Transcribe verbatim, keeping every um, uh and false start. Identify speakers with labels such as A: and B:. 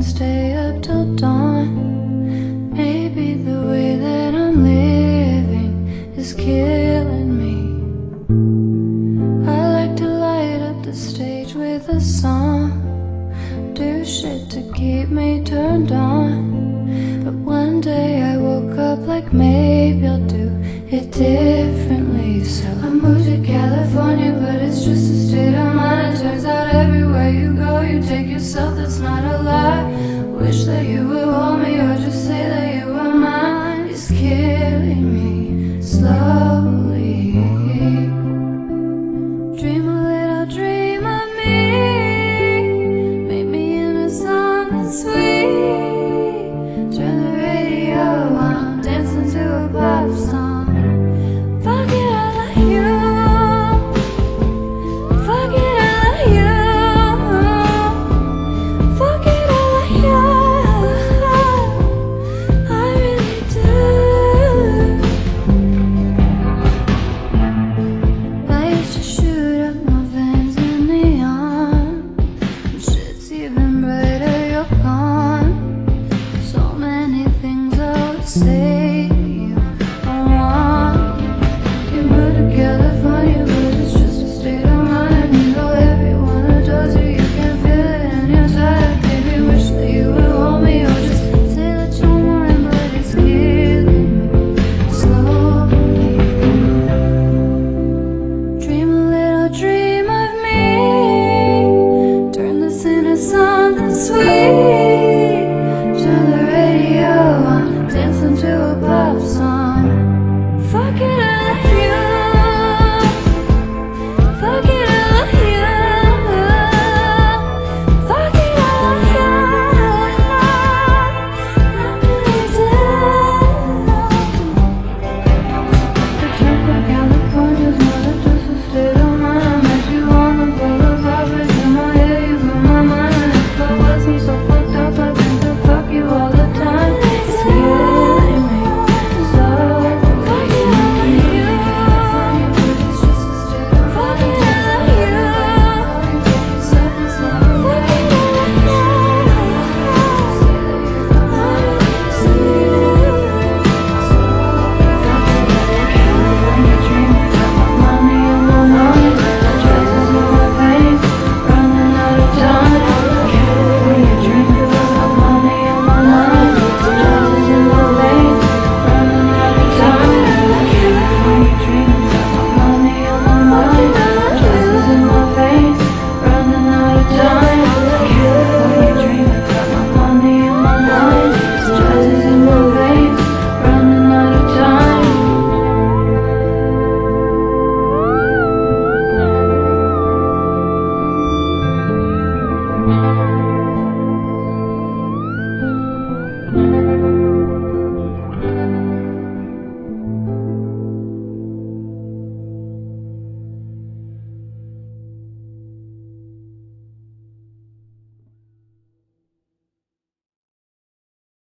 A: stay up till dawn. Maybe the way that I'm living is killing me. I like to light up the stage with a song, do shit to keep me turned on. But one day I woke up like maybe I'll do it different.